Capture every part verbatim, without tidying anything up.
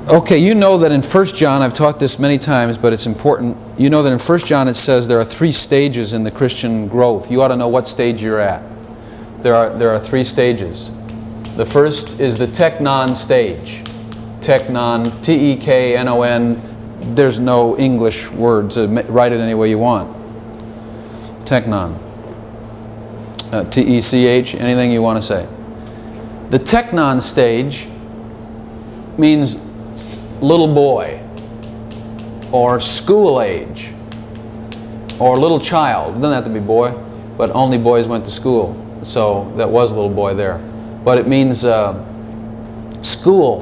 Okay, you know that in First John, I've taught this many times, but it's important. You know that in First John it says there are three stages in the Christian growth. You ought to know what stage you're at. There are, there are three stages. The first is the teknon stage. Teknon, T E K N O N. There's no English word, so write it any way you want. Teknon. Uh, T E C H, anything you want to say. The teknon stage means little boy, or school age, or little child. It doesn't have to be boy, but only boys went to school. So that was a little boy there. But it means uh, school.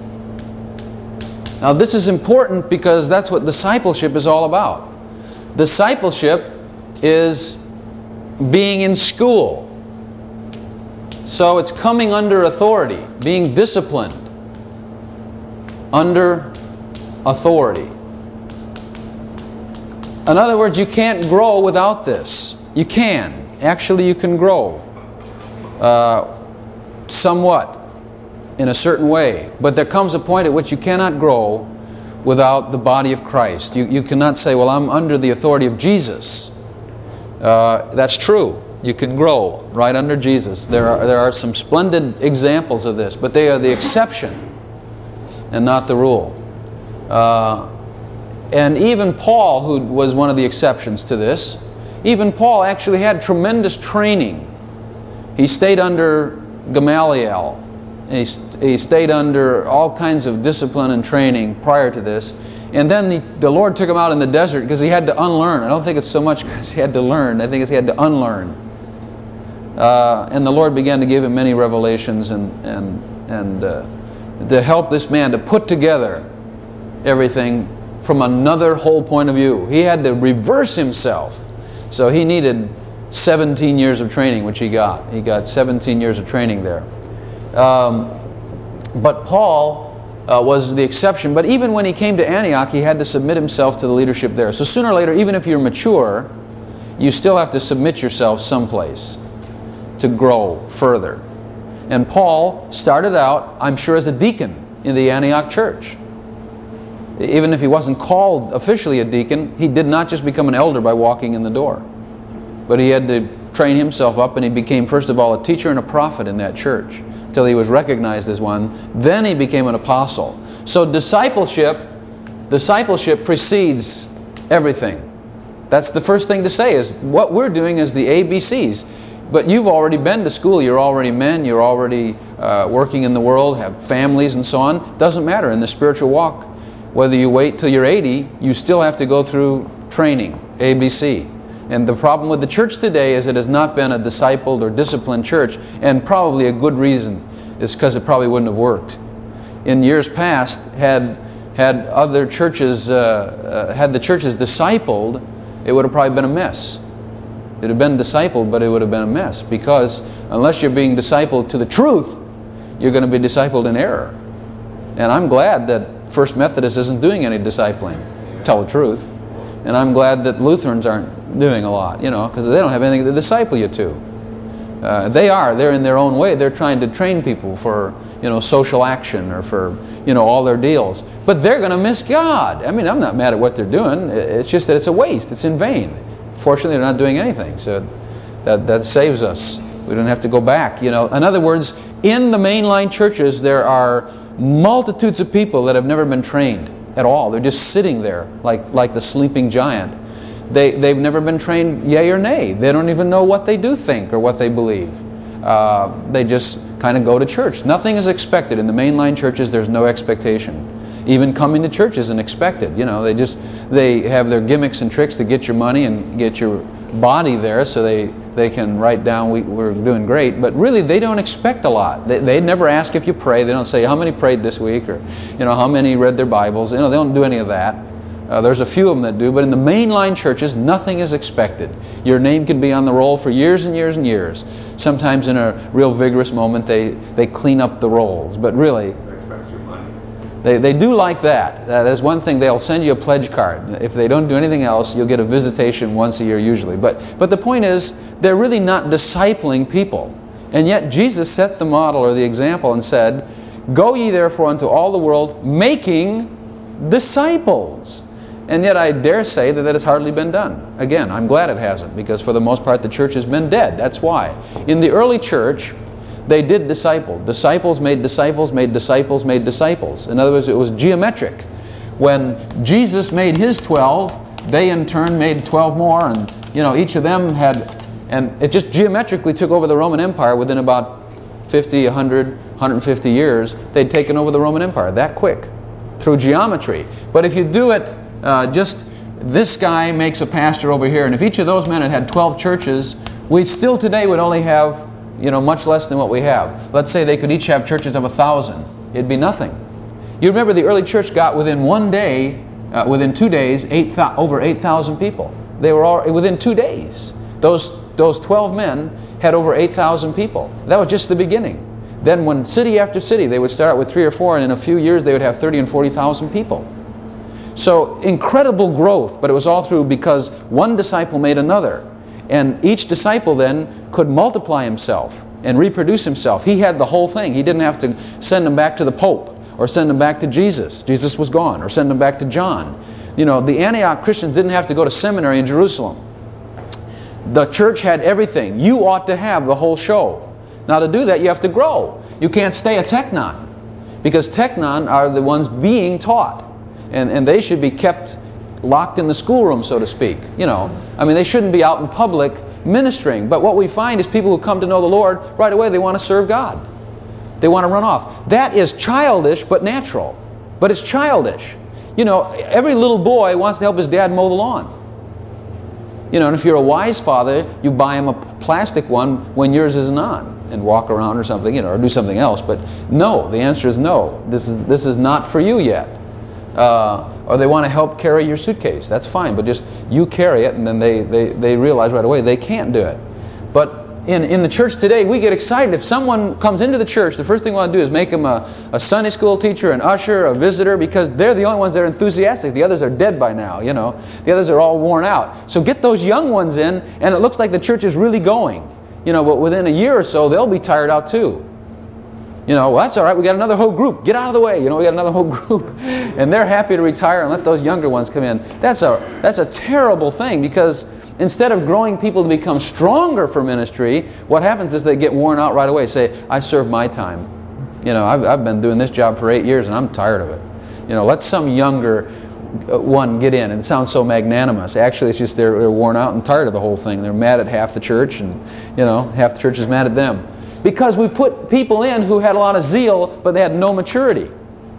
Now this is important because that's what discipleship is all about. Discipleship is being in school. So it's coming under authority, being disciplined under authority. In other words, you can't grow without this. You can. Actually, you can grow uh, somewhat in a certain way. But there comes a point at which you cannot grow without the body of Christ. You, you cannot say, well, I'm under the authority of Jesus. Uh, that's true. You can grow right under Jesus. There are, there are some splendid examples of this, but they are the exception and not the rule. Uh, and even Paul, who was one of the exceptions to this, even Paul actually had tremendous training. He stayed under Gamaliel. He, he stayed under all kinds of discipline and training prior to this. And then the, the Lord took him out in the desert because he had to unlearn. I don't think it's so much because he had to learn. I think it's he had to unlearn. Uh, and the Lord began to give him many revelations and, and, and uh, to help this man to put together everything from another whole point of view. He had to reverse himself. So he needed seventeen years of training, which he got. He got seventeen years of training there. Um, but Paul uh, was the exception. But even when he came to Antioch, he had to submit himself to the leadership there. So sooner or later, even if you're mature, you still have to submit yourself someplace to grow further. And Paul started out, I'm sure, as a deacon in the Antioch church. Even if he wasn't called officially a deacon, he did not just become an elder by walking in the door. But he had to train himself up, and he became, first of all, a teacher and a prophet in that church, until he was recognized as one. Then he became an apostle. So discipleship, discipleship precedes everything. That's the first thing to say, is what we're doing is the A B Cs. But you've already been to school, you're already men, you're already uh, working in the world, have families and so on. Doesn't matter in the spiritual walk. Whether you wait till you're eighty, you still have to go through training, A B C. And the problem with the church today is it has not been a discipled or disciplined church, and probably a good reason is because it probably wouldn't have worked. In years past, had had other churches, uh, uh, had the churches discipled, it would have probably been a mess. It would have been discipled, but it would have been a mess, because unless you're being discipled to the truth, you're going to be discipled in error. And I'm glad that First Methodist isn't doing any discipling, to tell the truth. And I'm glad that Lutherans aren't doing a lot, you know, because they don't have anything to disciple you to. Uh, they are. They're in their own way. They're trying to train people for, you know, social action or for, you know, all their deals. But they're going to miss God. I mean, I'm not mad at what they're doing. It's just that it's a waste. It's in vain. Fortunately, they're not doing anything, so that, that saves us. We don't have to go back, you know. In other words, in the mainline churches, there are multitudes of people that have never been trained at all. They're just sitting there like, like the sleeping giant. They, they've never been trained yay or nay. They don't even know what they do think or what they believe. Uh, they just kind of go to church. Nothing is expected. In the mainline churches, there's no expectation. Even coming to church isn't expected. You know, they just they have their gimmicks and tricks to get your money and get your body there, so they they can write down we, we're doing great. But really, they don't expect a lot. They they never ask if you pray. They don't say how many prayed this week, or you know how many read their Bibles. You know, they don't do any of that. Uh, there's a few of them that do, but in the mainline churches, nothing is expected. Your name can be on the roll for years and years and years. Sometimes in a real vigorous moment, they they clean up the rolls, but really. They, they do like that. Uh, there's one thing, they'll send you a pledge card. If they don't do anything else, you'll get a visitation once a year usually. But, but the point is, they're really not discipling people. And yet Jesus set the model or the example and said, Go ye therefore unto all the world, making disciples. And yet I dare say that that has hardly been done. Again, I'm glad it hasn't, because for the most part the church has been dead. That's why. In the early church, they did disciple. Disciples made disciples, made disciples, made disciples. In other words, it was geometric. When Jesus made His twelve, they in turn made twelve more, and you know, each of them had, and it just geometrically took over the Roman Empire within about fifty, a hundred, one hundred fifty years. They'd taken over the Roman Empire that quick, through geometry. But if you do it uh, just, this guy makes a pastor over here, and if each of those men had had twelve churches, we still today would only have, you know, much less than what we have. Let's say they could each have churches of a thousand. It'd be nothing. You remember the early church got within one day, uh, within two days, eight over eight thousand people. They were all within two days. Those those twelve men had over eight thousand people. That was just the beginning. Then when city after city, they would start with three or four, and in a few years they would have thirty and forty thousand people. So incredible growth, but it was all through because one disciple made another. And each disciple then could multiply himself and reproduce himself. He had the whole thing. He didn't have to send them back to the Pope or send them back to Jesus. Jesus was gone. Or send them back to John. You know, the Antioch Christians didn't have to go to seminary in Jerusalem. The church had everything. You ought to have the whole show. Now to do that, you have to grow. You can't stay a teknon, because teknon are the ones being taught. And, and they should be kept locked in the schoolroom, so to speak. You know, I mean, they shouldn't be out in public ministering. But what we find is people who come to know the Lord, right away they want to serve God. They want to run off. That is childish but natural. But it's childish. You know, every little boy wants to help his dad mow the lawn. You know, and if you're a wise father, you buy him a plastic one when yours isn't on, and walk around or something, you know, or do something else. But no, the answer is no. This is this is not for you yet. Uh, or they want to help carry your suitcase. That's fine, but just you carry it, and then they, they, they realize right away they can't do it. But in, in the church today, we get excited. If someone comes into the church, the first thing we want to do is make them a, a Sunday school teacher, an usher, a visitor, because they're the only ones that are enthusiastic. The others are dead by now, you know. The others are all worn out. So get those young ones in, and it looks like the church is really going. You know, but within a year or so, they'll be tired out too. You know, well, that's all right. We got another whole group. Get out of the way. You know, we got another whole group, and they're happy to retire and let those younger ones come in. That's a that's a terrible thing, because instead of growing people to become stronger for ministry, what happens is they get worn out right away. Say, I served my time. You know, I've I've been doing this job for eight years and I'm tired of it. You know, let some younger one get in. And it sounds so magnanimous. Actually, it's just they're, they're worn out and tired of the whole thing. They're mad at half the church, and you know, half the church is mad at them. Because we put people in who had a lot of zeal, but they had no maturity.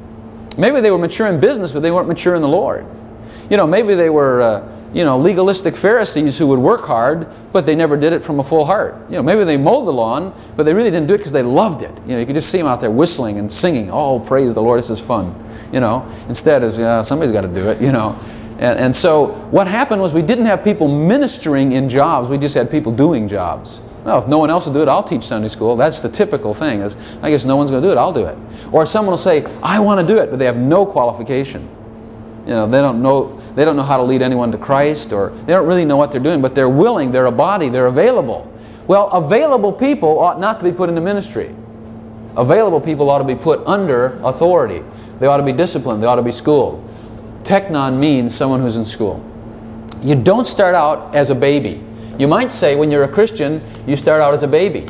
Maybe they were mature in business, but they weren't mature in the Lord. You know, maybe they were, uh, you know, legalistic Pharisees who would work hard, but they never did it from a full heart. You know, maybe they mowed the lawn, but they really didn't do it because they loved it. You know, you could just see them out there whistling and singing. Oh, praise the Lord, this is fun. You know, instead is, uh, somebody's got to do it, you know. And, and so what happened was we didn't have people ministering in jobs. We just had people doing jobs. No, if no one else will do it, I'll teach Sunday school. That's the typical thing. Is I guess no one's going to do it, I'll do it. Or someone will say, I want to do it, but they have no qualification. You know, they don't know they don't know how to lead anyone to Christ, or they don't really know what they're doing, but they're willing, they're a body, they're available. Well, available people ought not to be put into ministry. Available people ought to be put under authority. They ought to be disciplined, they ought to be schooled. Teknon means someone who's in school. You don't start out as a baby. You might say when you're a Christian, you start out as a baby.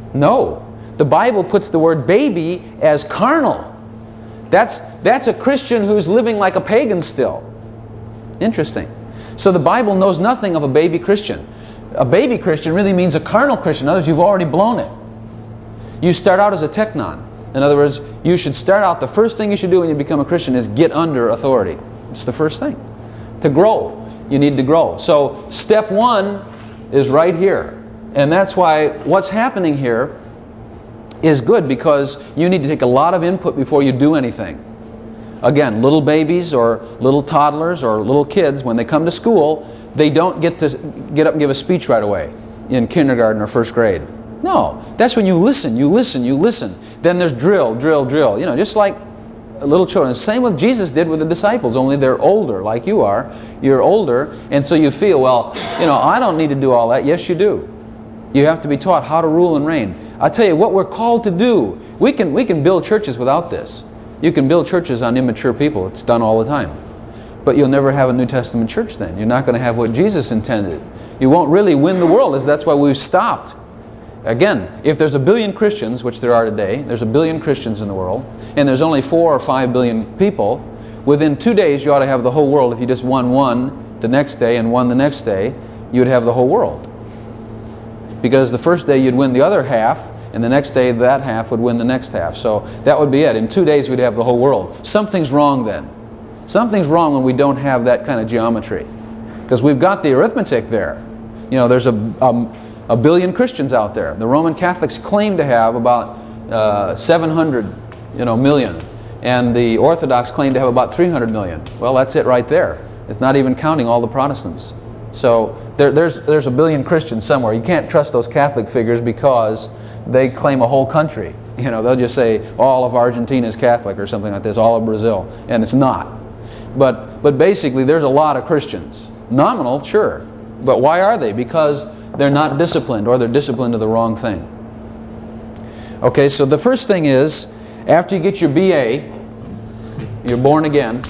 No. The Bible puts the word baby as carnal. That's, that's a Christian who's living like a pagan still. Interesting. So the Bible knows nothing of a baby Christian. A baby Christian really means a carnal Christian. In other words, you've already blown it. You start out as a teknon. In other words, you should start out, the first thing you should do when you become a Christian is get under authority. It's the first thing. To grow, you need to grow. So step one is right here. And that's why what's happening here is good, because you need to take a lot of input before you do anything. Again, little babies or little toddlers or little kids, when they come to school, they don't get to get up and give a speech right away in kindergarten or first grade. No, that's when you listen, you listen, you listen. Then there's drill, drill, drill. You know, just like little children. Same with Jesus did with the disciples, only they're older, like you are. You're older, and so you feel, well, you know, I don't need to do all that. Yes, you do. You have to be taught how to rule and reign. I tell you, what we're called to do We can, we can build churches without this. You can build churches on immature people. It's done all the time. But you'll never have a New Testament church then. You're not going to have what Jesus intended. You won't really win the world. That's why we've stopped. Again, if there's a billion Christians, which there are today, there's a billion Christians in the world, and there's only four or five billion people, within two days you ought to have the whole world. If you just won one the next day and one the next day, you'd have the whole world. Because the first day you'd win the other half, and the next day that half would win the next half. So that would be it. In two days we'd have the whole world. Something's wrong then. Something's wrong when we don't have that kind of geometry. Because we've got the arithmetic there. You know, there's a, um, a billion Christians out there. The Roman Catholics claim to have about uh, seven hundred you know, million. And the Orthodox claim to have about three hundred million. Well, that's it right there. It's not even counting all the Protestants. So there, there's, there's a billion Christians somewhere. You can't trust those Catholic figures because they claim a whole country. You know, they'll just say all of Argentina is Catholic or something like this, all of Brazil, and it's not. But, but basically there's a lot of Christians. Nominal, sure. But why are they? Because they're not disciplined, or they're disciplined to the wrong thing. Okay, so the first thing is, after you get your B A, you're born again.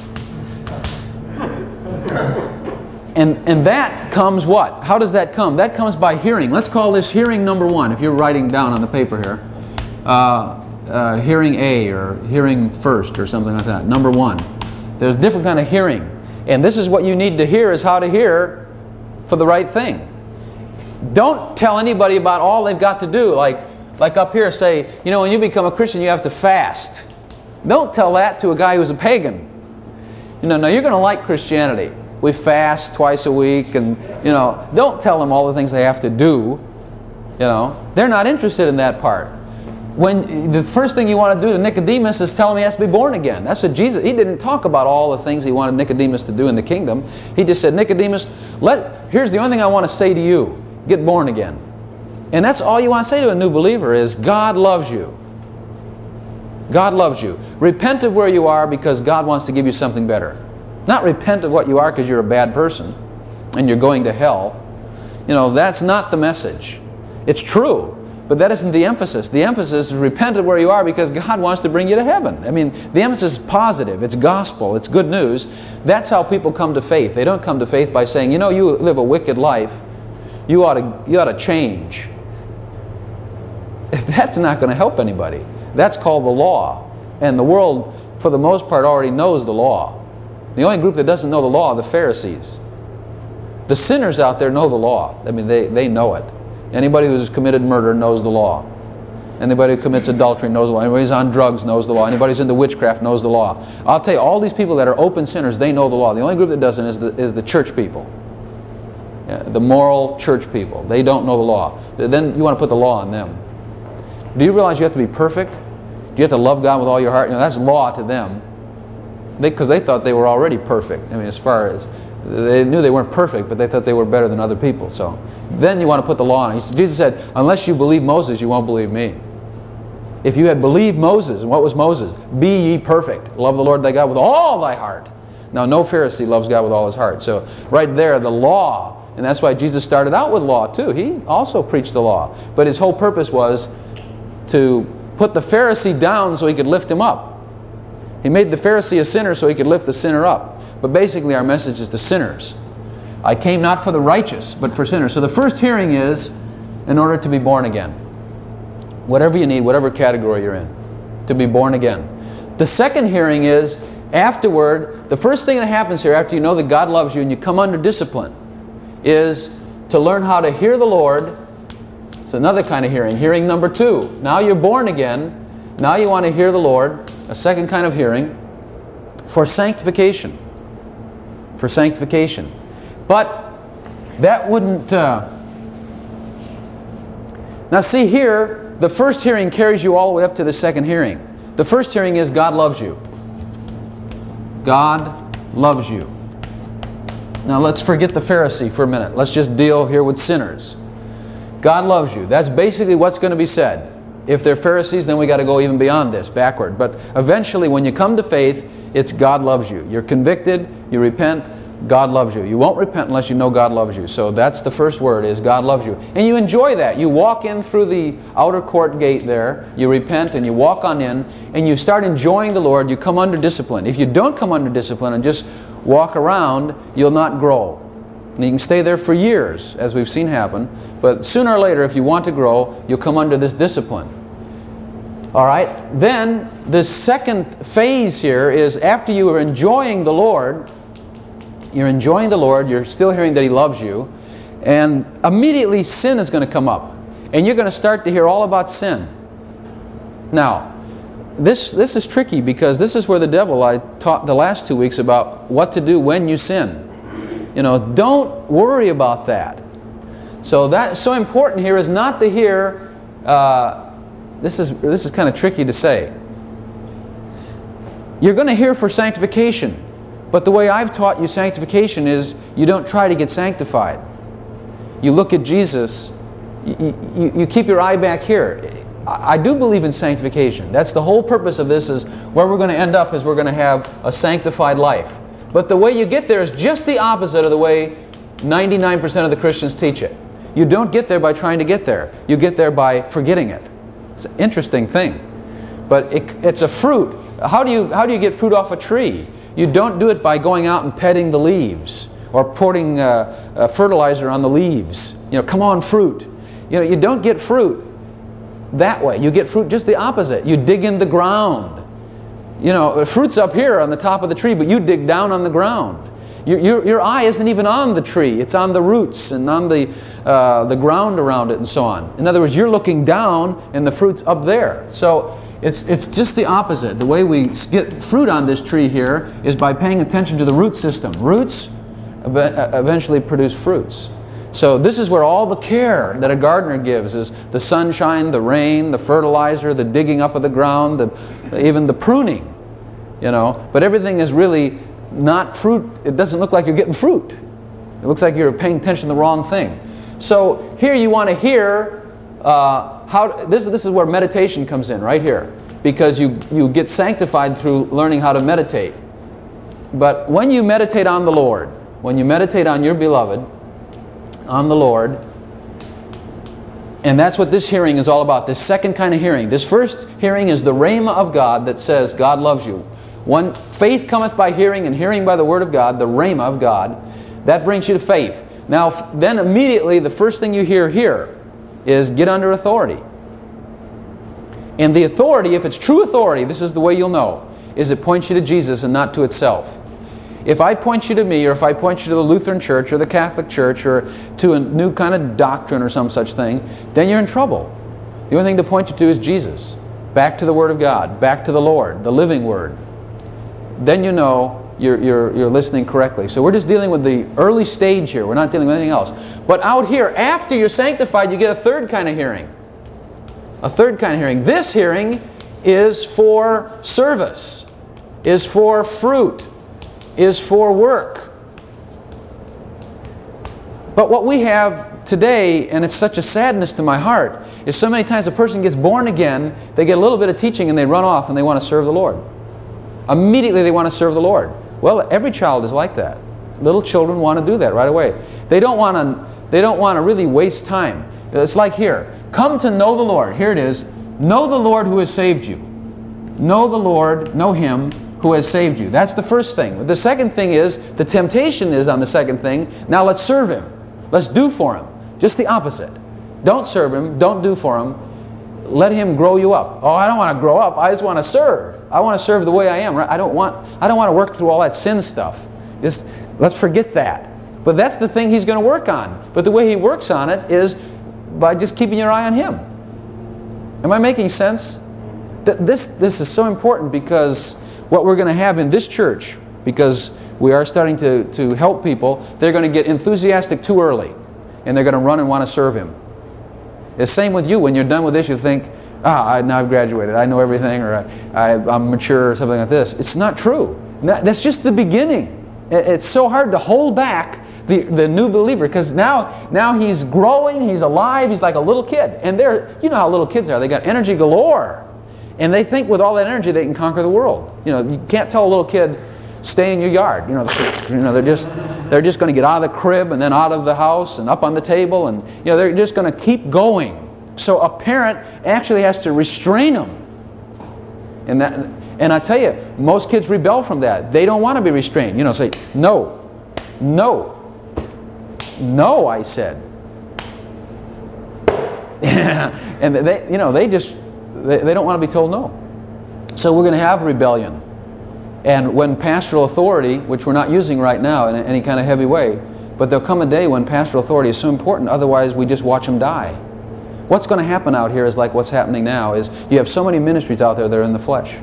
And, and that comes what? How does that come? That comes by hearing. Let's call this hearing number one, if you're writing down on the paper here. Uh, uh, hearing A, or hearing first, or something like that. Number one. There's a different kind of hearing. And this is what you need to hear, is how to hear for the right thing. Don't tell anybody about all they've got to do. Like, like up here, say, you know, when you become a Christian, you have to fast. Don't tell that to a guy who's a pagan. You know, no, you're going to like Christianity. We fast twice a week, and, you know, don't tell them all the things they have to do. You know, they're not interested in that part. When the first thing you want to do to Nicodemus is tell him he has to be born again. That's what Jesus, he didn't talk about all the things he wanted Nicodemus to do in the kingdom. He just said, Nicodemus, let, here's the only thing I want to say to you. Get born again. And that's all you want to say to a new believer is, God loves you. God loves you. Repent of where you are because God wants to give you something better. Not repent of what you are because you're a bad person and you're going to hell. You know, that's not the message. It's true, but that isn't the emphasis. The emphasis is repent of where you are because God wants to bring you to heaven. I mean, the emphasis is positive. It's gospel. It's good news. That's how people come to faith. They don't come to faith by saying, you know, you live a wicked life. You ought to, you ought to change. That's not going to help anybody. That's called the law. And the world, for the most part, already knows the law. The only group that doesn't know the law are the Pharisees. The sinners out there know the law. I mean, they, they know it. Anybody who's committed murder knows the law. Anybody who commits adultery knows the law. Anybody who's on drugs knows the law. Anybody who's into witchcraft knows the law. I'll tell you, all these people that are open sinners, they know the law. The only group that doesn't is the, is the church people. Yeah, the moral church people. They don't know the law. Then you want to put the law on them. Do you realize you have to be perfect? Do you have to love God with all your heart? You know, that's law to them. Because they, they thought they were already perfect. I mean, as far as, they knew they weren't perfect, but they thought they were better than other people. So then you want to put the law on. Jesus said, unless you believe Moses, you won't believe me. If you had believed Moses, and what was Moses? Be ye perfect. Love the Lord thy God with all thy heart. Now, no Pharisee loves God with all his heart. So right there, the law, and that's why Jesus started out with law too. He also preached the law. But his whole purpose was to put the Pharisee down so he could lift him up. He made the Pharisee a sinner so he could lift the sinner up. But basically our message is to sinners. I came not for the righteous, but for sinners. So the first hearing is in order to be born again. Whatever you need, whatever category you're in, to be born again. The second hearing is afterward, the first thing that happens here after you know that God loves you and you come under discipline is to learn how to hear the Lord. It's another kind of hearing. Hearing number two. Now you're born again. Now you want to hear the Lord. A second kind of hearing for sanctification. For sanctification. But that wouldn't... Uh... Now see here, the first hearing carries you all the way up to the second hearing. The first hearing is God loves you. God loves you. Now let's forget the Pharisee for a minute. Let's just deal here with sinners. God loves you. That's basically what's going to be said. If they're Pharisees, then we got to go even beyond this, backward. But eventually, when you come to faith, it's God loves you. You're convicted, you repent. God loves you. You won't repent unless you know God loves you. So that's the first word, is God loves you. And you enjoy that. You walk in through the outer court gate there, you repent and you walk on in, and you start enjoying the Lord. You come under discipline. If you don't come under discipline and just walk around, you'll not grow. And you can stay there for years, as we've seen happen. But sooner or later, if you want to grow, you'll come under this discipline. All right? Then, the second phase here is after you are enjoying the Lord, you're enjoying the Lord, you're still hearing that He loves you, and immediately sin is going to come up. And you're going to start to hear all about sin. Now, this, this is tricky, because this is where the devil, I taught the last two weeks about what to do when you sin. You know, don't worry about that. So that's so important here is not to hear, uh, this is, this is kind of tricky to say. You're going to hear for sanctification. But the way I've taught you sanctification is you don't try to get sanctified. You look at Jesus, you, you, you keep your eye back here. I, I do believe in sanctification. That's the whole purpose of this, is where we're going to end up is we're going to have a sanctified life. But the way you get there is just the opposite of the way ninety-nine percent of the Christians teach it. You don't get there by trying to get there. You get there by forgetting it. It's an interesting thing. But it, it's a fruit. How do you, how do you get fruit off a tree? You don't do it by going out and petting the leaves or pouring uh, uh, fertilizer on the leaves. You know, come on, fruit. You know, you don't get fruit that way. You get fruit just the opposite. You dig in the ground. You know, the fruit's up here on the top of the tree, but you dig down on the ground. Your, your, your eye isn't even on the tree. It's on the roots and on the, uh, the ground around it and so on. In other words, you're looking down and the fruit's up there. So It's, it's just the opposite. The way we get fruit on this tree here is by paying attention to the root system. Roots eventually produce fruits. So this is where all the care that a gardener gives is the sunshine, the rain, the fertilizer, the digging up of the ground, the, even the pruning. You know, but everything is really not fruit. It doesn't look like you're getting fruit. It looks like you're paying attention to the wrong thing. So here you want to hear uh, how this. This is where meditation comes in, right here, because you you get sanctified through learning how to meditate. But when you meditate on the Lord, when you meditate on your beloved, on the Lord, and that's what this hearing is all about. This second kind of hearing. This first hearing is the rhema of God that says God loves you. One, faith cometh by hearing, and hearing by the word of God, the rhema of God. That brings you to faith. Now, then immediately the first thing you hear here is get under authority. And the authority, if it's true authority, this is the way you'll know, is it points you to Jesus and not to itself. If I point you to me, or if I point you to the Lutheran Church or the Catholic Church or to a new kind of doctrine or some such thing, then you're in trouble. The only thing to point you to is Jesus. Back to the Word of God, back to the Lord, the living Word. Then you know you're, you're, you're listening correctly. So we're just dealing with the early stage here. We're not dealing with anything else. But out here, after you're sanctified, you get a third kind of hearing. A third kind of hearing. This hearing is for service, is for fruit, is for work. But what we have today, and it's such a sadness to my heart, is so many times a person gets born again, they get a little bit of teaching and they run off and they want to serve the Lord. Immediately they want to serve the Lord. Well, every child is like that. Little children want to do that right away. They don't want to, they don't want to really waste time. It's like here. Come to know the Lord. Here it is. Know the Lord who has saved you. Know the Lord, know Him who has saved you. That's the first thing. The second thing is, the temptation is on the second thing, now let's serve Him. Let's do for Him. Just the opposite. Don't serve Him. Don't do for Him. Let Him grow you up. Oh, I don't want to grow up. I just want to serve. I want to serve the way I am. I don't want, I don't want to work through all that sin stuff. Just, let's forget that. But that's the thing He's going to work on. But the way He works on it is by just keeping your eye on Him. Am I making sense? This, this is so important, because what we're going to have in this church, because we are starting to, to help people, they're going to get enthusiastic too early. And they're going to run and want to serve Him. The same with you. When you're done with this, you think, ah, I, now I've graduated. I know everything, or I, I, I'm mature, or something like this. It's not true. That's just the beginning. It's so hard to hold back the, the new believer, because now, now he's growing, he's alive, he's like a little kid. And they're, you know how little kids are. They got energy galore. And they think with all that energy they can conquer the world. You know, you can't tell a little kid, stay in your yard. You know, you know they're just they're just going to get out of the crib and then out of the house and up on the table, and you know they're just going to keep going. So a parent actually has to restrain them. And that, and I tell you, most kids rebel from that. They don't want to be restrained. You know, say no, no, no. I said. And they, you know, they just they, they don't want to be told no. So we're going to have rebellion. And when pastoral authority, which we're not using right now in any kind of heavy way, but there'll come a day when pastoral authority is so important, otherwise we just watch them die. What's going to happen out here is like what's happening now, is you have so many ministries out there that are in the flesh.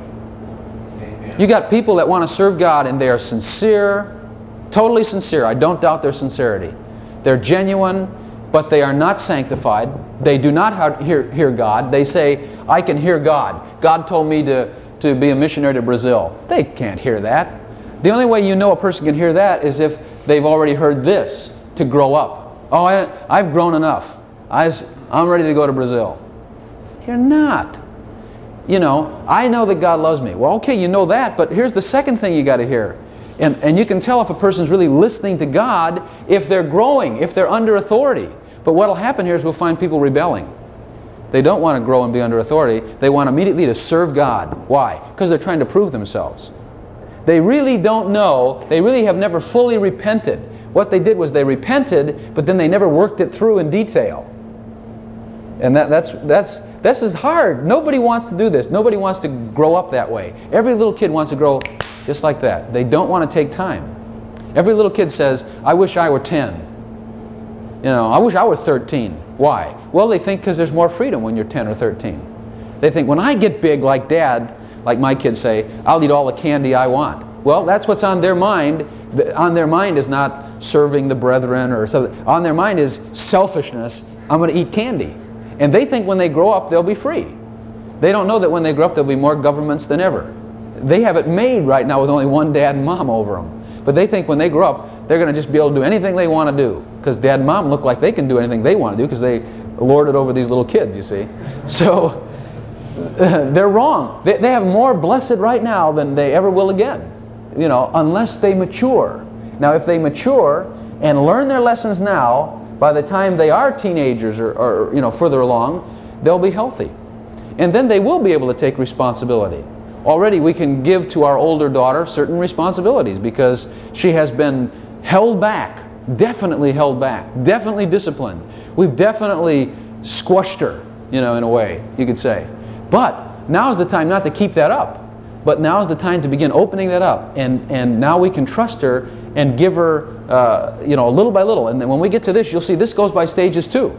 You got people that want to serve God and they are sincere, totally sincere. I don't doubt their sincerity. They're genuine, but they are not sanctified. They do not hear, hear God. They say, I can hear God. God told me to, to be a missionary to Brazil. They can't hear that. The only way you know a person can hear that is if they've already heard this, to grow up. Oh, I, I've grown enough. I, I'm ready to go to Brazil. You're not. You know, I know that God loves me. Well, okay, you know that, but here's the second thing you got to hear. And, and you can tell if a person's really listening to God if they're growing, if they're under authority. But what will happen here is we'll find people rebelling. They don't want to grow and be under authority. They want immediately to serve God. Why? Because they're trying to prove themselves. They really don't know. They really have never fully repented. What they did was they repented, but then they never worked it through in detail. And that, that's, that's, this is hard. Nobody wants to do this. Nobody wants to grow up that way. Every little kid wants to grow just like that. They don't want to take time. Every little kid says, I wish I were ten. You know, I wish I were thirteen. Why? Well, they think because there's more freedom when you're ten or thirteen. They think, when I get big like Dad, like my kids say, I'll eat all the candy I want. Well, that's what's on their mind. On their mind is not serving the brethren or something. On their mind is selfishness. I'm going to eat candy. And they think when they grow up, they'll be free. They don't know that when they grow up, there'll be more governments than ever. They have it made right now with only one dad and mom over them. But they think when they grow up, they're going to just be able to do anything they want to do. Because dad and mom look like they can do anything they want to do because they lord it over these little kids, you see. So, they're wrong. They, they have more blessed right now than they ever will again. You know, unless they mature. Now, if they mature and learn their lessons now, by the time they are teenagers or, or you know, further along, they'll be healthy. And then they will be able to take responsibility. Already we can give to our older daughter certain responsibilities because she has been held back, definitely held back, definitely disciplined. We've definitely squashed her, you know, in a way, you could say. But now's the time not to keep that up, but now's the time to begin opening that up. And, and now we can trust her and give her, uh, you know, little by little. And then when we get to this, you'll see this goes by stages too.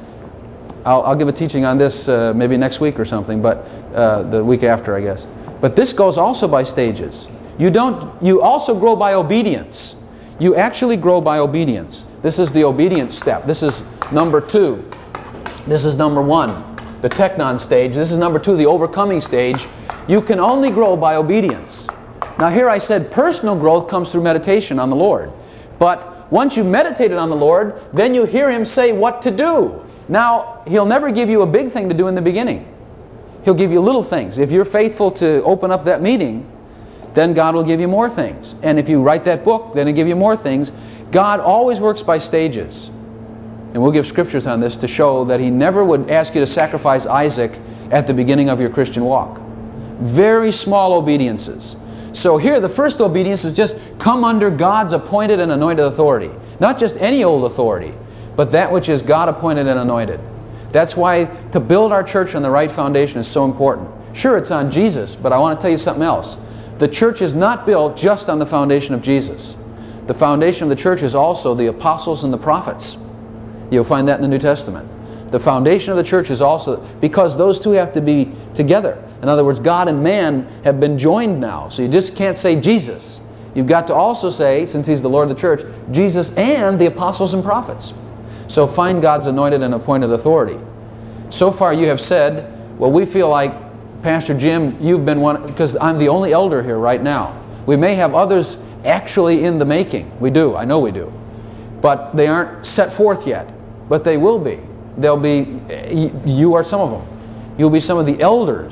I'll, I'll give a teaching on this uh, maybe next week or something, but uh, the week after, I guess. But this goes also by stages. You don't. You also grow by obedience. You actually grow by obedience. This is the obedience step. This is number two. This is number one, the teknon stage. This is number two, the overcoming stage. You can only grow by obedience. Now here I said personal growth comes through meditation on the Lord. But once you meditated on the Lord, then you hear Him say what to do. Now, He'll never give you a big thing to do in the beginning. He'll give you little things. If you're faithful to open up that meeting, then God will give you more things. And if you write that book, then He'll give you more things. God always works by stages. And we'll give scriptures on this to show that He never would ask you to sacrifice Isaac at the beginning of your Christian walk. Very small obediences. So here, the first obedience is just come under God's appointed and anointed authority. Not just any old authority, but that which is God appointed and anointed. That's why to build our church on the right foundation is so important. Sure, it's on Jesus, but I want to tell you something else. The church is not built just on the foundation of Jesus. The foundation of the church is also the apostles and the prophets. You'll find that in the New Testament. The foundation of the church is also, because those two have to be together. In other words, God and man have been joined now. So you just can't say Jesus. You've got to also say, since He's the Lord of the church, Jesus and the apostles and prophets. So find God's anointed and appointed authority. So far you have said, well, we feel like, Pastor Jim, you've been one, because I'm the only elder here right now. We may have others actually in the making. We do, I know we do. But they aren't set forth yet. But they will be. They'll be, you are some of them. You'll be some of the elders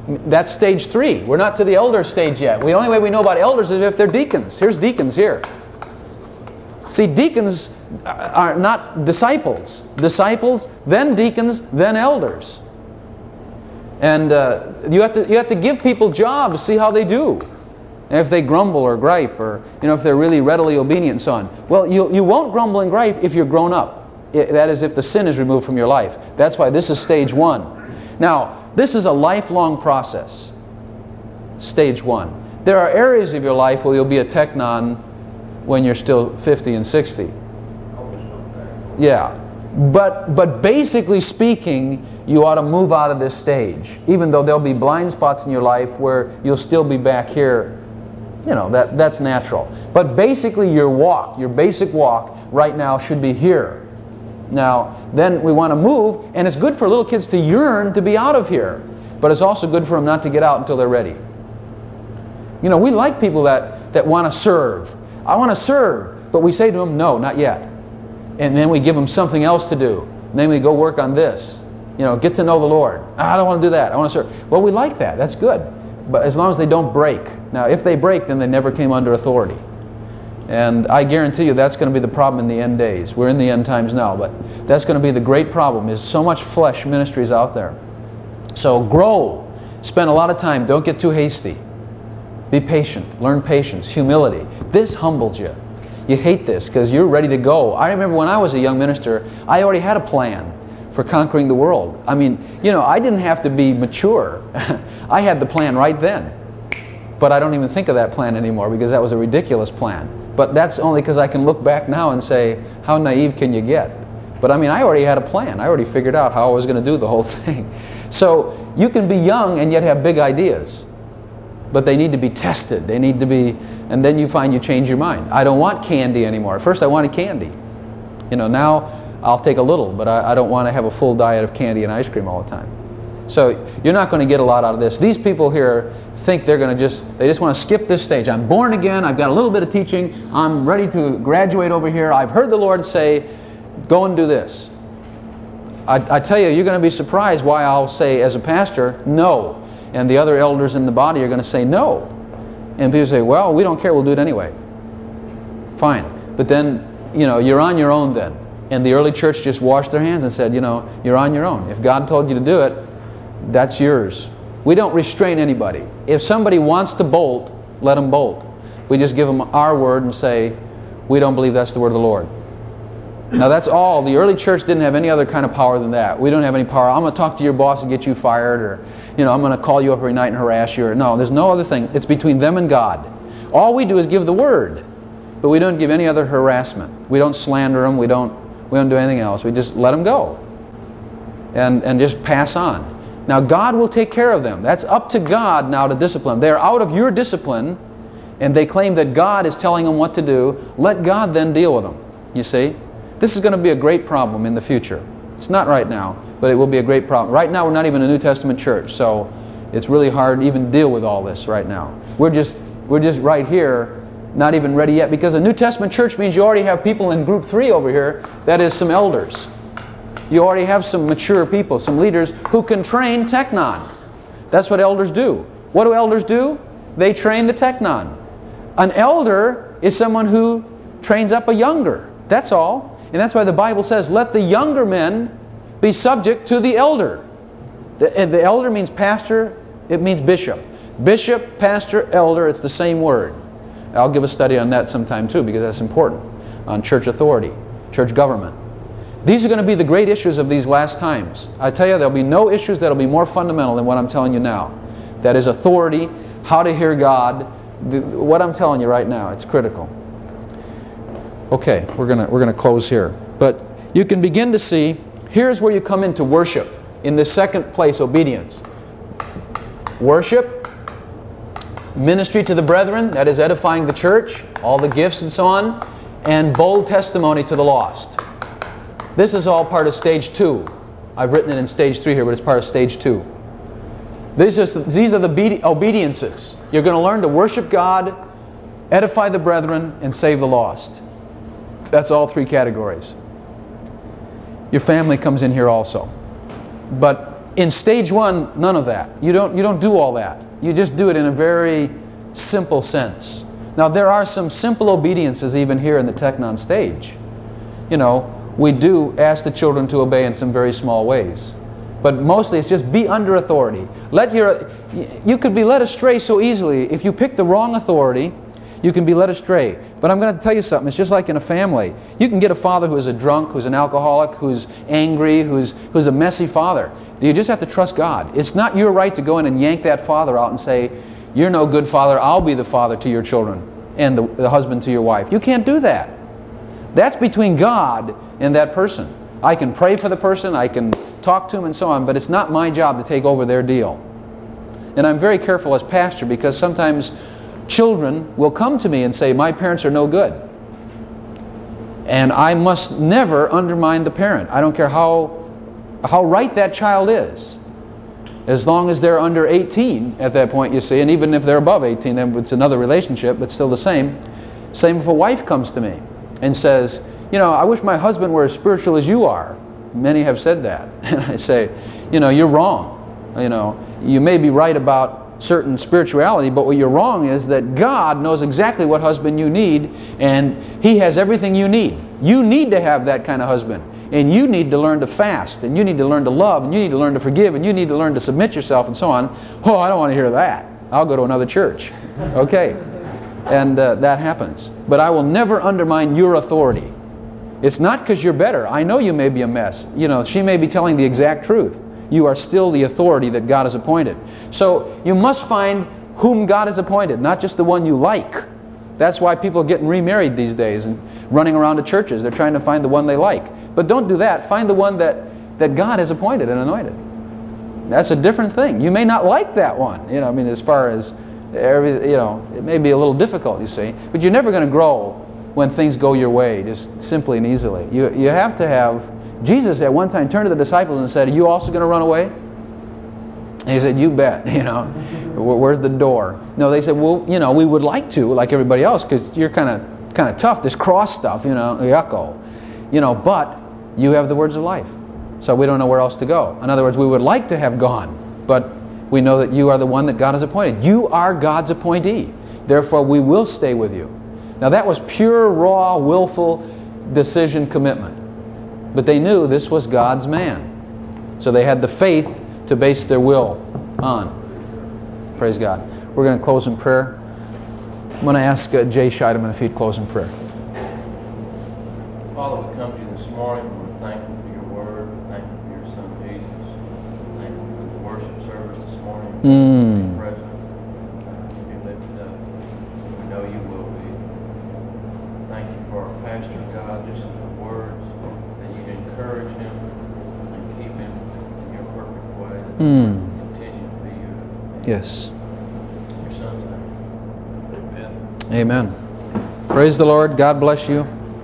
That's stage three. We're not to the elder stage yet. The only way we know about elders is if they're deacons. Here's deacons here. See, deacons are not disciples. Disciples, then deacons, then elders. And uh, you have to you have to give people jobs, see how they do. And if they grumble or gripe, or you know if they're really readily obedient and so on. Well, you you won't grumble and gripe if you're grown up. It, that is, if the sin is removed from your life. That's why this is stage one. Now, this is a lifelong process. Stage one. There are areas of your life where you'll be a teknon when you're still fifty and sixty. Yeah. But but basically speaking, you ought to move out of this stage. Even though there'll be blind spots in your life where you'll still be back here. You know, that that's natural. But basically your walk, your basic walk right now should be here. Now, then we want to move, and it's good for little kids to yearn to be out of here. But it's also good for them not to get out until they're ready. You know, we like people that, that want to serve. I want to serve, but we say to them, no, not yet. And then we give them something else to do. Namely, go work on this. You know, get to know the Lord. I don't want to do that. I want to serve. Well, we like that. That's good. But as long as they don't break. Now, if they break, then they never came under authority. And I guarantee you that's going to be the problem in the end days. We're in the end times now, but that's going to be the great problem, is so much flesh ministries out there. So grow. Spend a lot of time. Don't get too hasty. Be patient. Learn patience, humility. This humbles you. You hate this because you're ready to go. I remember when I was a young minister, I already had a plan for conquering the world. I mean, you know, I didn't have to be mature. I had the plan right then. But I don't even think of that plan anymore because that was a ridiculous plan. But that's only because I can look back now and say, how naive can you get? But I mean, I already had a plan. I already figured out how I was going to do the whole thing. So you can be young and yet have big ideas. But they need to be tested. They need to be, and then you find you change your mind. I don't want candy anymore. At first I wanted candy. You know, now I'll take a little, but I, I don't want to have a full diet of candy and ice cream all the time. So you're not going to get a lot out of this. These people here think they're going to just, they just want to skip this stage. I'm born again, I've got a little bit of teaching, I'm ready to graduate over here, I've heard the Lord say, go and do this. I, I tell you, you're going to be surprised why I'll say as a pastor, no. And the other elders in the body are going to say no. And people say, well, we don't care, we'll do it anyway. Fine. But then, you know, you're on your own then. And the early church just washed their hands and said, you know, you're on your own. If God told you to do it, that's yours. We don't restrain anybody. If somebody wants to bolt, let them bolt. We just give them our word and say, we don't believe that's the word of the Lord. Now that's all. The early church didn't have any other kind of power than that. We don't have any power. I'm going to talk to your boss and get you fired, or you know, I'm going to call you up every night and harass you. Or, no, there's no other thing. It's between them and God. All we do is give the word, but we don't give any other harassment. We don't slander them. We don't. We don't do anything else. We just let them go, and and just pass on. Now God will take care of them. That's up to God now to discipline. They're out of your discipline, and they claim that God is telling them what to do. Let God then deal with them. You see? This is going to be a great problem in the future. It's not right now, but it will be a great problem. Right now we're not even a New Testament church, so it's really hard to even deal with all this right now. We're just we're just right here, not even ready yet, because a New Testament church means you already have people in group three over here, that is some elders. You already have some mature people, some leaders who can train teknon. That's what elders do. What do elders do? They train the teknon. An elder is someone who trains up a younger. That's all. And that's why the Bible says, let the younger men be subject to the elder. The, the elder means pastor, it means bishop. Bishop, pastor, elder, it's the same word. I'll give a study on that sometime too, because that's important. On church authority, church government. These are going to be the great issues of these last times. I tell you, there'll be no issues that'll be more fundamental than what I'm telling you now. That is authority, how to hear God. The, what I'm telling you right now, it's critical. Okay, we're gonna we're gonna close here. But you can begin to see, here's where you come into worship. In the second place, obedience. Worship, ministry to the brethren, that is edifying the church, all the gifts and so on, and bold testimony to the lost. This is all part of stage two. I've written it in stage three here, but it's part of stage two. These are, these are the obediences. You're going to learn to worship God, edify the brethren, and save the lost. That's all three categories. Your family comes in here also. But In stage one, none of that. You don't, you don't do all that. You just do it in a very simple sense. Now, there are some simple obediences even here in the Teknon stage. You know, we do ask the children to obey in some very small ways. But mostly it's just be under authority. Let your, you could be led astray so easily. If you pick the wrong authority, you can be led astray. But I'm going to tell you something. It's just like in a family. You can get a father who is a drunk, who's an alcoholic, who's angry, who's, who's a messy father. You just have to trust God. It's not your right to go in and yank that father out and say, you're no good father, I'll be the father to your children and the, the husband to your wife. You can't do that. That's between God and that person. I can pray for the person, I can talk to him and so on, but it's not my job to take over their deal. And I'm very careful as pastor because sometimes children will come to me and say, my parents are no good. And I must never undermine the parent. I don't care how, how right that child is. As long as they're under eighteen at that point, you see, and even if they're above eighteen, then it's another relationship, but still the same. Same if a wife comes to me and says, you know, I wish my husband were as spiritual as you are. Many have said that. And I say, you know, you're wrong. You know, you may be right about certain spirituality, but what you're wrong is that God knows exactly what husband you need, and He has everything you need. You need to have that kind of husband. And you need to learn to fast, and you need to learn to love, and you need to learn to forgive, and you need to learn to submit yourself, and so on. Oh, I don't want to hear that. I'll go to another church. Okay. And uh, that happens. But I will never undermine your authority. It's not because you're better. I know you may be a mess. You know, she may be telling the exact truth. You are still the authority that God has appointed. So you must find whom God has appointed, not just the one you like. That's why people are getting remarried these days and running around to churches. They're trying to find the one they like. But don't do that. Find the one that, that God has appointed and anointed. That's a different thing. You may not like that one. You know, I mean, as far as every, you know, it may be a little difficult, you see. But you're never going to grow when things go your way, just simply and easily. You, you have to have... Jesus at one time turned to the disciples and said, are you also going to run away? And he said, you bet, you know. Where's the door? No, they said, well, you know, we would like to, like everybody else, because you're kind of kind of tough, this cross stuff, you know, yucko. You know, but you have the words of life. So we don't know where else to go. In other words, we would like to have gone, but we know that you are the one that God has appointed. You are God's appointee. Therefore, we will stay with you. Now that was pure, raw, willful decision commitment. But they knew this was God's man. So they had the faith to base their will on. Praise God. We're going to close in prayer. I'm going to ask uh, Jay Scheidemann if he'd close in prayer. Father, we come to you this morning. We're thankful for your word. We're thankful for your son, Jesus. We're thankful for the worship service this morning. Mm. Present. Uh, be lifted up. We know you will be. Thank you for our pastor, God, just the words that you'd encourage him and keep him in your perfect way. Mm. Continue to be you. Yes. Your son's name. Amen. Amen. Praise the Lord. God bless you.